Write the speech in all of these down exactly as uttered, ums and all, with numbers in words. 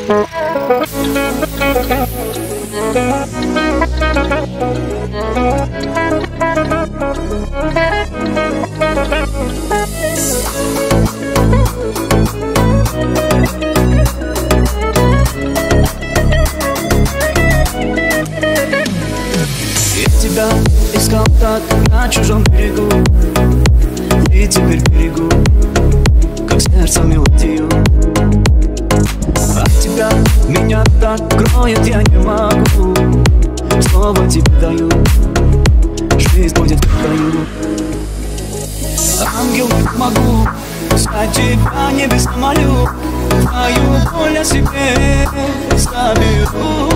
Тебя искал так на чужом берегу, и теперь берегу, как сердце мелодию. От тебя меня так кроет, я не могу. Слово тебе даю, жизнь будет как даю. Ангел, не могу, за тебя небеса молю, твою боль о себе заберу.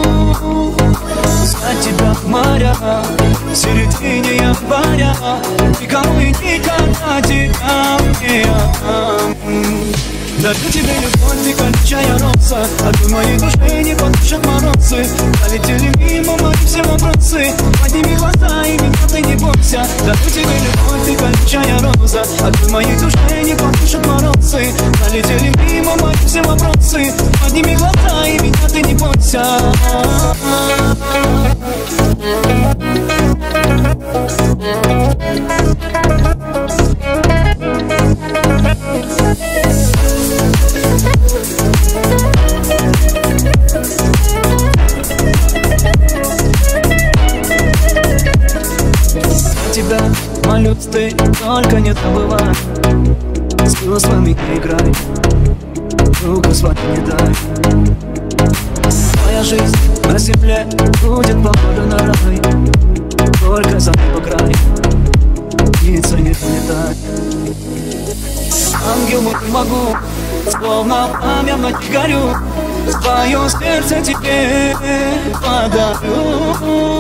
За тебя моря, в середине января, никому и никогда тебя не отдам. Дарю тебе любовь, ты колючая роза, от моей души не потушат морозы. Полетели мимо мои все вопросы, подними глаза и меня ты не бойся. Дарю тебе любовь, ты колючая роза, от моей души не потушат морозы. Полетели мимо мои все вопросы, подними глаза и меня ты не бойся. Тебя молю, ты только не забывай, с чувствами не играй, руку свою не дай. Твоя жизнь на земле будет похожа на рай, только за небо край, птица не улетай. Ангел мой, могу, словно пламя в ночи горю, свое сердце тебе подарю.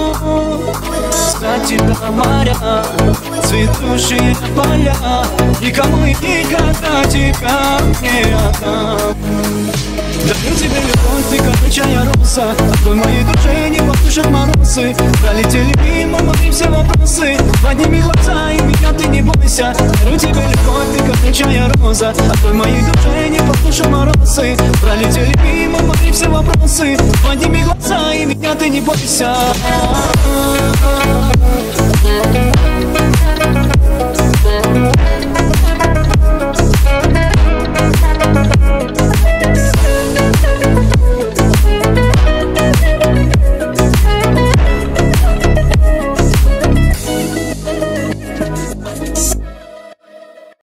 За тебя моря, цветущие поля, никому и никогда тебя не отдам. Дарю тебе любовь, ты колючая роза, от той моей душе не потушат морозы. Пролетели мимо мои все вопросы, подними глаза и меня ты не бойся. Дарю тебе любовь, ты колючая роза, от той моей душе не потушат морозы. Пролетели мимо мои все вопросы, подними глаза и меня ты не бойся.